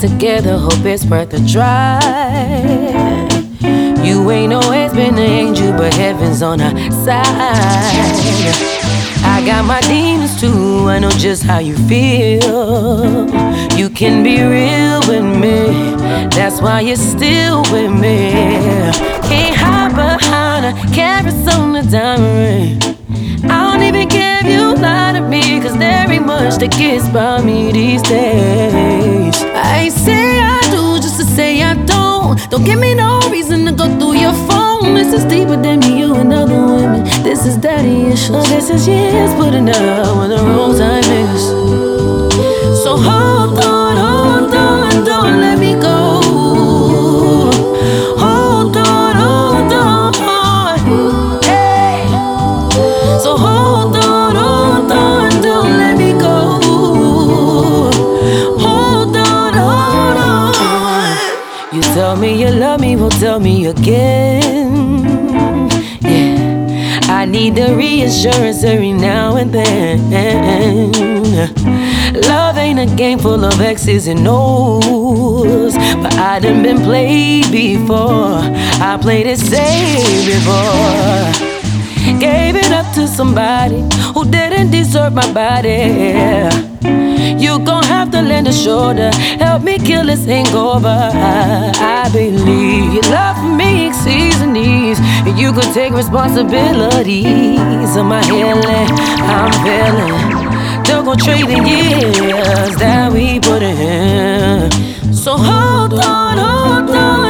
together, hope it's worth the drive. You ain't always been an angel, but heaven's on our side. I got my demons too, I know just how you feel. You can be real with me, that's why you're still with me. Can't hide behind a carrots on the diamond ring. I don't even care if you lie to me, cause there ain't much that gets by me these days. I ain't say I do just to say I don't. Don't give me no reason to go through your phone. This is deeper than me, you and other women. This is daddy issues. This is years putting up with the wrong time niggas. So hold on, don't let me go. Hold on, hey. So hold on, don't let me go. Hold on. You tell me you love me, well tell me again. Yeah, I need the reassurance every now and then. Love ain't a game full of X's and O's, but I done been played before. I played it safe before. Gave it up to somebody who didn't deserve my body. You gon' have to lend a shoulder, help me kill this hangover. I believe your love for me exceeds the needs, and you could take responsibilities of my healing. I'm feeling don't gon' trade the years that we put in. So hold on,